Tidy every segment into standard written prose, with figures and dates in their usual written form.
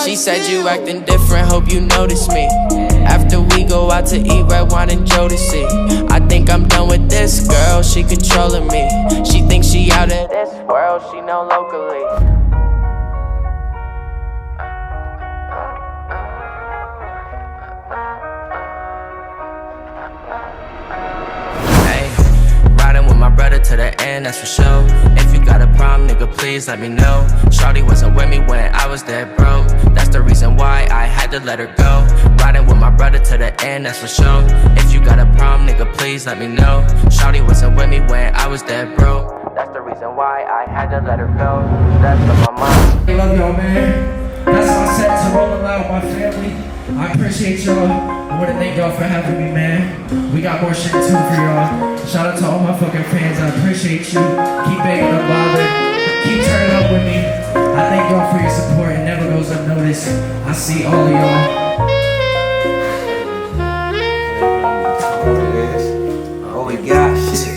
She said you acting different, hope you notice me. After we go out to eat red wine and Jodeci, I think I'm done with this girl, she controlling me. She thinks she out of this world, she know locally. To the end, that's for sure. If you got a problem, nigga, please let me know. Shawty wasn't with me when I was dead broke. That's the reason why I had to let her go. Riding with my brother to the end, that's for sure. If you got a problem, nigga, please let me know. Shawty wasn't with me when I was dead broke. That's the reason why I had to let her go. That's on my mind. I love y'all, man. That's my set to Rolling Loud, my family. I appreciate y'all. I want to thank y'all for having me, man. We got more shit too for y'all. Shout out to all my fucking fans. I appreciate you. Keep begging unbothered. Keep turning up with me. I thank y'all for your support. It never goes unnoticed. I see all of y'all. Oh my gosh.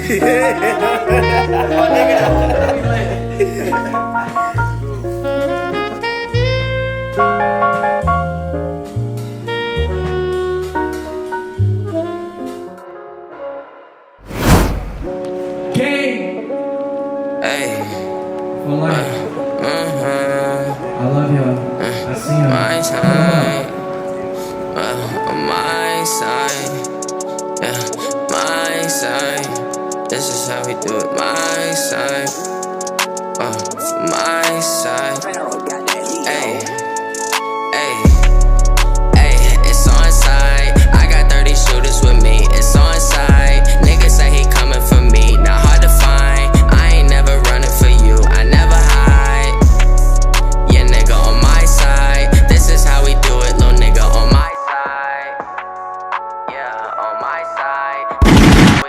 Hey, For life. I love y'all. I see y'all. my side, my side, yeah, my side. This is how we do it, my side, my side. Hey.